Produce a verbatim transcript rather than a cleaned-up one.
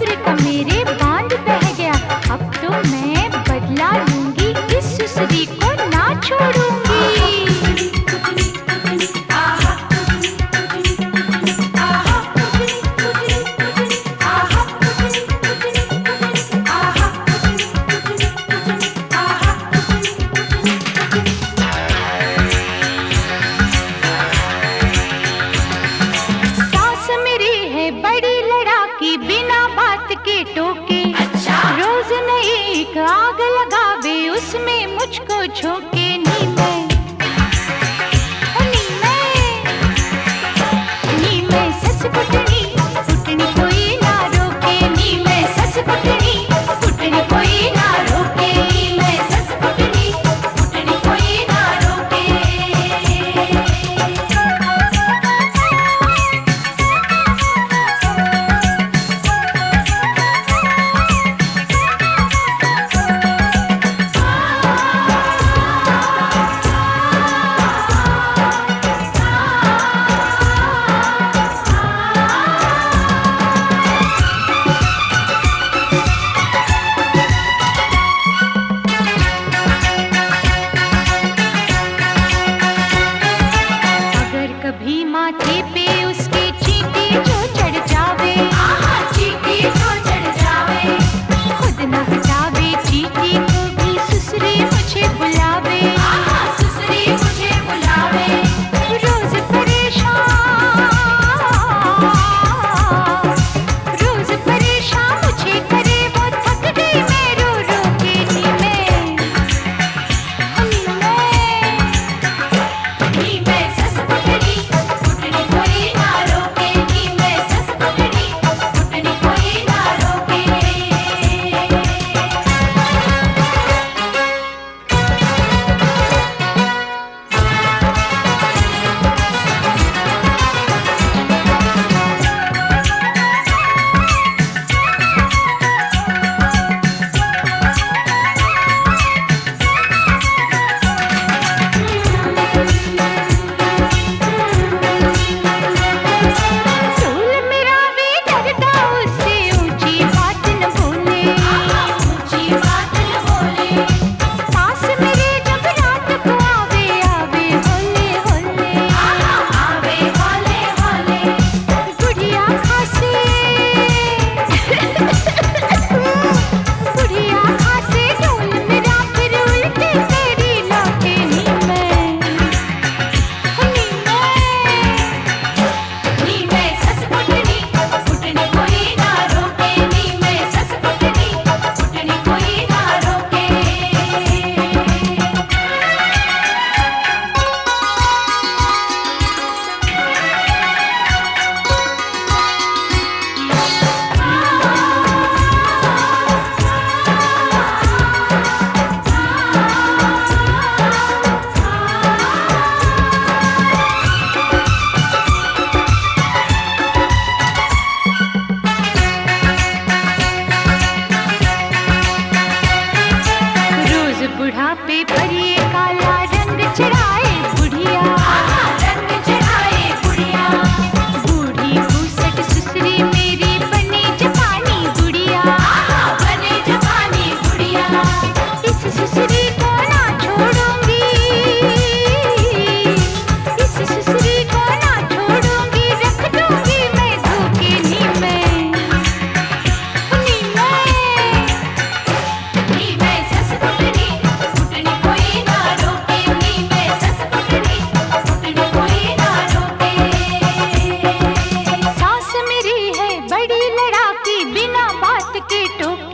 सब्र का मेरे बांध बह गया। अब तो मैं बदला लूंगी, इस सुसरी को ना छोड़ूंगी। सास मेरी है बड़ी लड़ाकी, बिना बात के टोके। अच्छा। रोज नई एक आग लगावे, उसमें मुझको झोंके। नी मैं नी मैं नी मैं सस कुटनी, कुटनी कोई ना रोके। नी मैं सस कुटनी, कुटनी कोई ना रोके। नी मैं सस कुटनी, कुटनी कोई ना रोके। कभी माथे पे उसके चींटी जो चढ़ जावे, चींटी जो चढ़ जावे, खुद न हटावे चींटी को भी, सुसरी मुझे बुलावे, सुसरी मुझे बुलावे। रोज परेशान, रोज परेशान मुझे करे, वो थक गई मैं रो रो के। नी मैं नी मैं नी मैं सस कुटनी, कुटनी कोई ना रोके। नी मैं सस कुटनी, कुटनी कोई ना रोके। सोल मेरा भी डरता उससे, ऊंची बात न बोले, ऊंची बात न बोले। पास मेरे जब रात को आवे, आवे होले होले, आवे होले होले। बुढ़िया खासे बुढ़िया खासे ढोल मेरा फिर उल्टे तेरी लौटे। नी मैं नी मैं नी मैं सस कुटनी, कुटनी कोई ना रोके। नी मैं सस कुटनी, कुटनी कोई ना रोके। रोज बुढ़ापे पर ये काला रंग चढ़ाए बुढ़िया, रंग चढ़ाए बुढ़िया। बूढ़ी भूसट सुसरी मेरी बने जवानी बुढ़िया, बने जवानी बुढ़िया। इस सुसरी को ना छोड़ूंगी, इस सुसरी को ना छोड़ूंगी, रख दूंगी मैं धोके। नी मैं नी मैं नी मैं सस कुटनी, कुटनी कोई ना रोके। नी मैं सस कुटनी, कुटनी कोई ना रोके। सास मेरी है बड़ी लड़ाकी, बिना बात के टोके।